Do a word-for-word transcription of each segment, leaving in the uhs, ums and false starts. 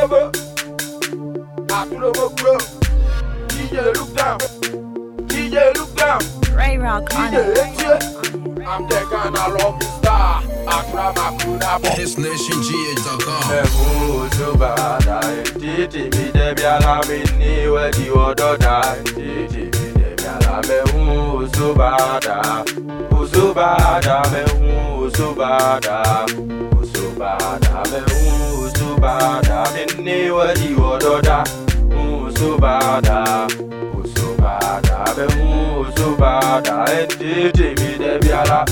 Atulobo, Atulobo bro. D J look down, D J look down. Ray Rock on D J, I'm the kind of love star. Akrama kuna bo. This nation G H dot com. Ehu subada, titi mi debi alami ni wedi ododa. Titi mi debi alami hu subada, usubada mehu usubada, usubada mehu usubada. Ni wedi ododa, usubada, usubada mehu usubada. Titi mi debi ala,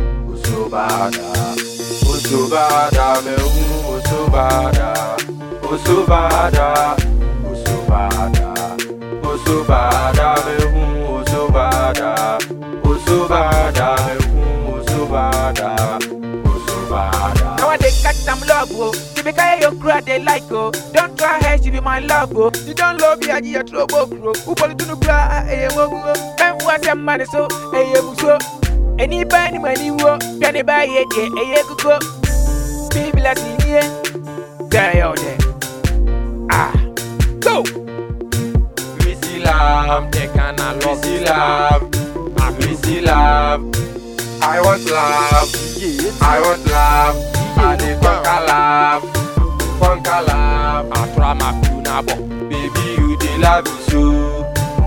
usubada. Usubada me usubada, usubada, usubada, usubada me usubada, usubada me usubada, usubada. Now they catch some love, oh. You be carry your crowd, they like, oh. Don't try her, she be my love, oh. You don't love me, I get your trouble, bro. Who put it to the bra, eh, eh, eh, eh, what's your money, so, eh, eh, so. Anybody, money, work, penny by it, eh, eh, eh, go. People are seeing you, die out there. Ah, go! We see love, they cannot love. We see love, we see love. I want love, I want love. I need funka love, funka love. I try my kuna bo. Baby, you dey love me so.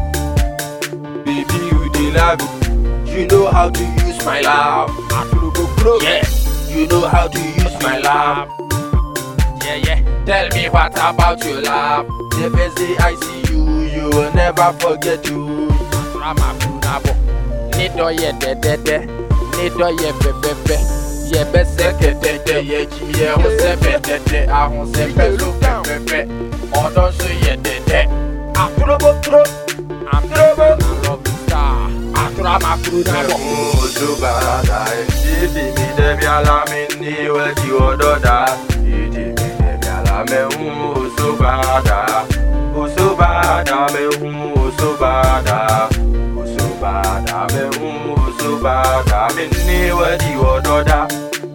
Baby, you dey love me. You know how to use my love. I go go yeah. You know how to use my love. Yeah, yeah. Tell me what about your love. The first day I see you, you will never forget you. Rama Kunabo. Nido ye de de de. Nido ye be be be. Ye be se ke de de. Ye jimi ye ho se be de de. A ho se be so be be be. Odon so ye de de. Atulobo tro. Atulobo. Love star. Aturama Kunabo. Usubada. Titi mi debi alami ni wedi ododa. Titi mi debi alami hu usubada, usubada me hu usubada, usubada me hu usubada. Ni wedi ododa,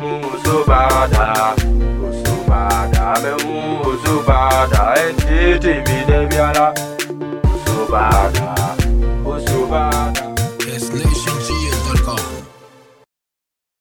usubada, usubada me hu usubada. Titi mi debi ala usubada.